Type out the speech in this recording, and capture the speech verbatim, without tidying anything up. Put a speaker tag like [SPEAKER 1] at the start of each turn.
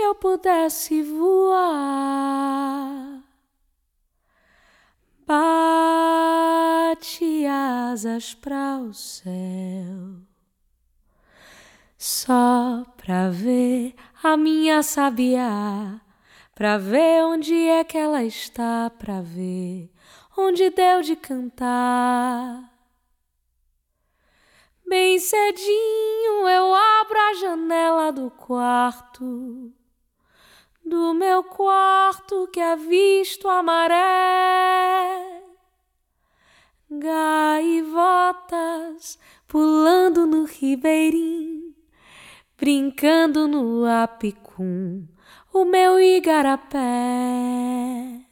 [SPEAKER 1] eu pudesse voar. Bate asas para o céu, só pra ver a minha sabiá, pra ver onde é que ela está, pra ver onde deu de cantar. Bem cedinho eu abro a janela do quarto, do meu quarto que avisto a maré. Gaivotas pulando no ribeirinho, brincando no apicum, o meu igarapé.